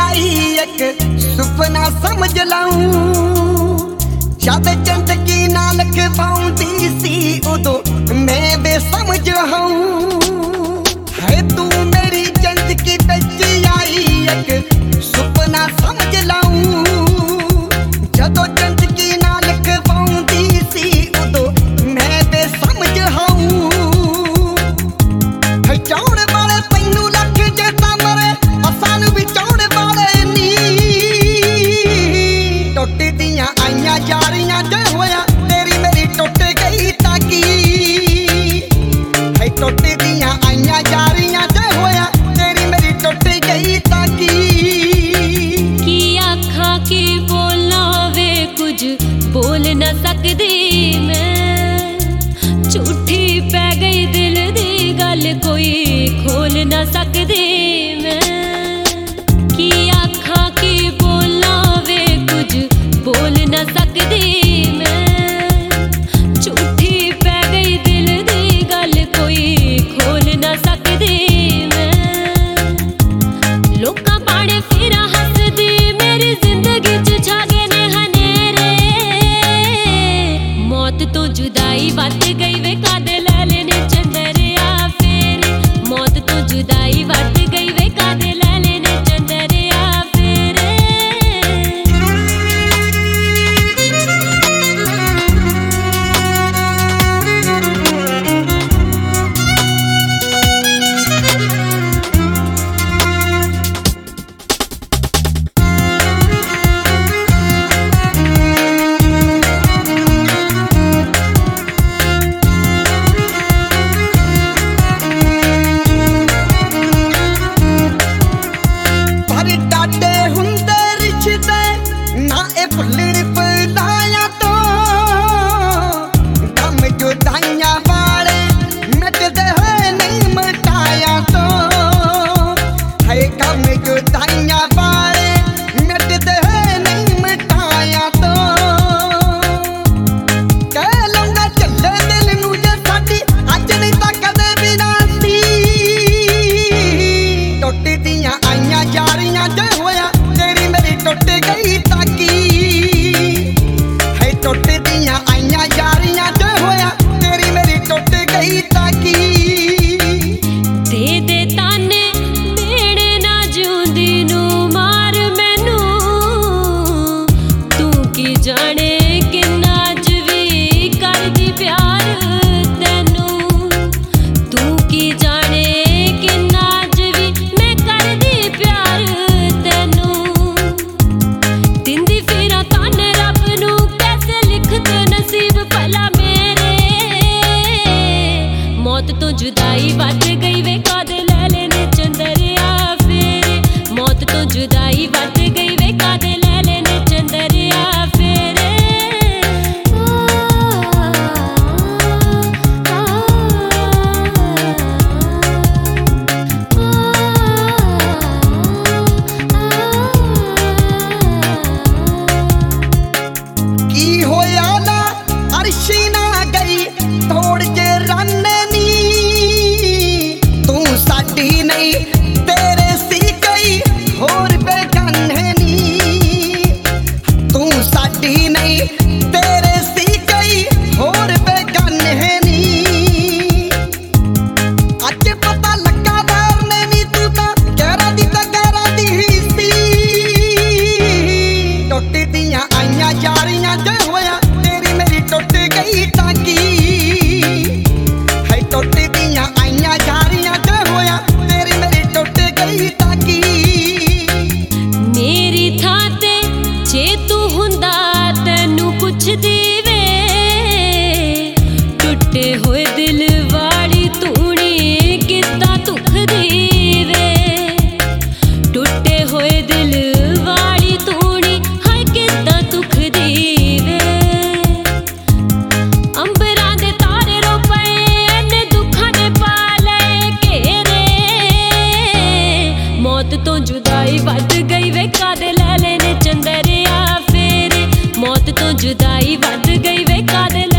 आई एक सुपना समझ लाऊं जद जिंदगी नाल खवाउंदी सी उदो मैं बेसमझ हूं है तू मेरी जिंदगी बिच आई एक सुपना समझ लाऊं जदों जिंदगी नाल खवाउंदी सी उदो मैं बेसमझ हूं है चाउण वाले तैनू लख जे तां मरे असां भी चाउण वाले नी टुट दियां आईयां यारियां जे होया तेरी मेरी टुट गई ताकी है टुट दियां आईयां यारियां जे होया तेरी मेरी टुट गई ताकी की आखां की बोलना वे कुछ बोल न सकदी मैं झूठी पै गई दिल दी गल कोई खोल न सकदी मैं की आखां की बोलना वे कुछ बोल न सकदी मैं झूठी पै गई दिल दी गल कोई खोल न सकदी मैं लोकां पाने फिरा हसदी मेरी जिंदगी च छा गए ने हनेरे मौत तो जुदाई वध गई वे कादे ले लेने चंदरिया फेरे मौत तो जुदाई वध गई वे कादे ले लेने चंदरिया फेरे पर डाडे हुंदे रिश्ते ना ए भुल्लण भुलाया तो गम जुदाइयां वाले मिटदे होए नहीं मिटाया तो है गम जुदाइयां वाले मिटदे होए नहीं मिटाया तो कह लूंगा चले दिल नू जे साडी अज नहीं तां कदे भी ना सी टुट दियां आईयां यारियां जे होया तेरी मेरी टुट गई ताकी है टुट दियां आईयां यारियां जे होया तेरी मेरी टुट गई ताकी दे ताने मेरे ना जिउंदी नू मार मैनू तू की जाने किन्ना अज भी करदी प्यार तैनू तू की जाने किन्ना अज भी मैं करदी प्यार तैनू दिंदी फिरा ताने रब नू कैसे लिखते नसीब भला मेरे मौत तो जुदाई वध गई वे कादे ले लेने चंदरिया फेरे मौत तो जुदाई वध गई वे कादे ले लेने चंदरिया फेरे की होया ना अर्शी ना गई थोड़ जे राने नी तू साडी नहीं तेरे सी गई होर बेगाने नी तू साडी नहीं तेरे सी गई होर बेगाने नी अज पता लगा दारने नी तू तां गैरां दी ही सी टुट दियां आईयां यारियां जे होया तेरी मेरी टुट गई ताकी है टुट दियां आईयां यारियां जे होया तेरी मेरी टुट गई ताकी मेरी थां ते जे तू हुंदा तैनू पुछदी वे टुटे होए दिल वाली तूणी किद्दां दुखदी वे टुटे होए दिल वाली तूणी हाय किद्दां दुखदी वे अंबरां दे तारे रो पए इन्ने दुखां ने पा लए घेरे मौत तो जुदाई वध गई वे कादे ले लेने चंदरिया फेरे मौत तो जुदाई वध गई वे कादे